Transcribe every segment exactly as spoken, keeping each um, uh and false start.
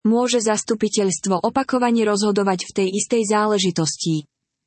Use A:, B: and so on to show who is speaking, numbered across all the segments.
A: Môže zastupiteľstvo opakovane rozhodovať v tej istej záležitosti.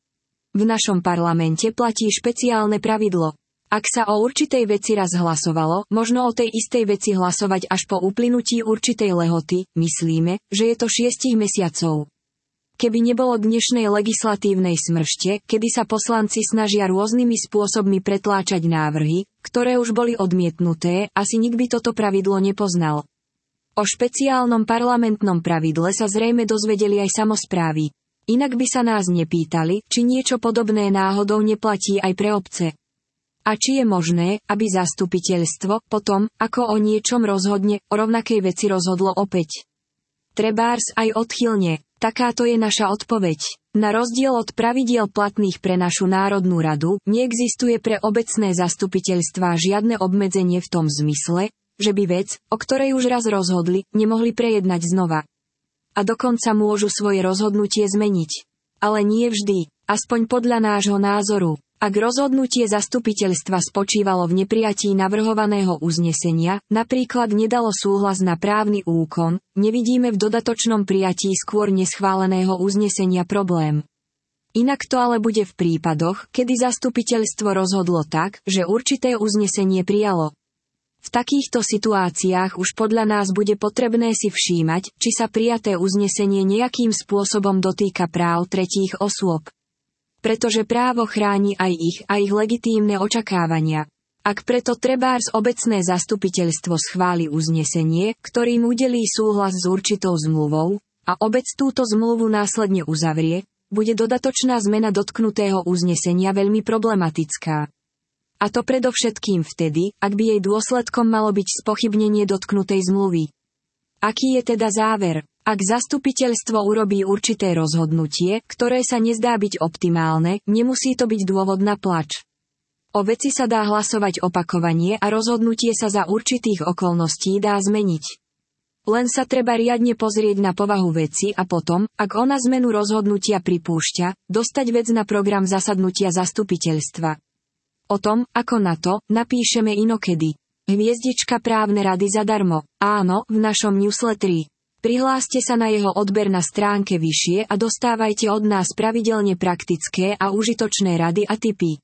A: V našom parlamente platí špeciálne pravidlo. Ak sa o určitej veci raz hlasovalo, možno o tej istej veci hlasovať až po uplynutí určitej lehoty, myslíme, že je to šiestich mesiacov. Keby nebolo dnešnej legislatívnej smršte, kedy sa poslanci snažia rôznymi spôsobmi pretláčať návrhy, ktoré už boli odmietnuté, asi nik by toto pravidlo nepoznal. O špeciálnom parlamentnom pravidle sa zrejme dozvedeli aj samosprávy. Inak by sa nás nepýtali, či niečo podobné náhodou neplatí aj pre obce. A či je možné, aby zastupiteľstvo, potom, ako o niečom rozhodne, o rovnakej veci rozhodlo opäť. Trebárs aj odchylne. Takáto je naša odpoveď. Na rozdiel od pravidiel platných pre našu Národnú radu, neexistuje pre obecné zastupiteľstvá žiadne obmedzenie v tom zmysle, že by vec, o ktorej už raz rozhodli, nemohli prejednať znova. A dokonca môžu svoje rozhodnutie zmeniť. Ale nie vždy, aspoň podľa nášho názoru. Ak rozhodnutie zastupiteľstva spočívalo v neprijatí navrhovaného uznesenia, napríklad nedalo súhlas na právny úkon, nevidíme v dodatočnom prijatí skôr neschváleného uznesenia problém. Inak to ale bude v prípadoch, kedy zastupiteľstvo rozhodlo tak, že určité uznesenie prijalo. V takýchto situáciách už podľa nás bude potrebné si všímať, či sa prijaté uznesenie nejakým spôsobom dotýka práv tretích osôb. Pretože právo chráni aj ich a ich legitímne očakávania. Ak preto trebárs obecné zastupiteľstvo schváli uznesenie, ktorým udelí súhlas s určitou zmluvou, a obec túto zmluvu následne uzavrie, bude dodatočná zmena dotknutého uznesenia veľmi problematická. A to predovšetkým vtedy, ak by jej dôsledkom malo byť spochybnenie dotknutej zmluvy. Aký je teda záver? Ak zastupiteľstvo urobí určité rozhodnutie, ktoré sa nezdá byť optimálne, nemusí to byť dôvod na plač. O veci sa dá hlasovať opakovanie a rozhodnutie sa za určitých okolností dá zmeniť. Len sa treba riadne pozrieť na povahu veci a potom, ak ona zmenu rozhodnutia pripúšťa, dostať vec na program zasadnutia zastupiteľstva. O tom, ako na to, napíšeme inokedy. Hviezdička právne rady zadarmo. Áno, v našom newsletteri. Prihláste sa na jeho odber na stránke vyššie a dostávajte od nás pravidelne praktické a užitočné rady a tipy.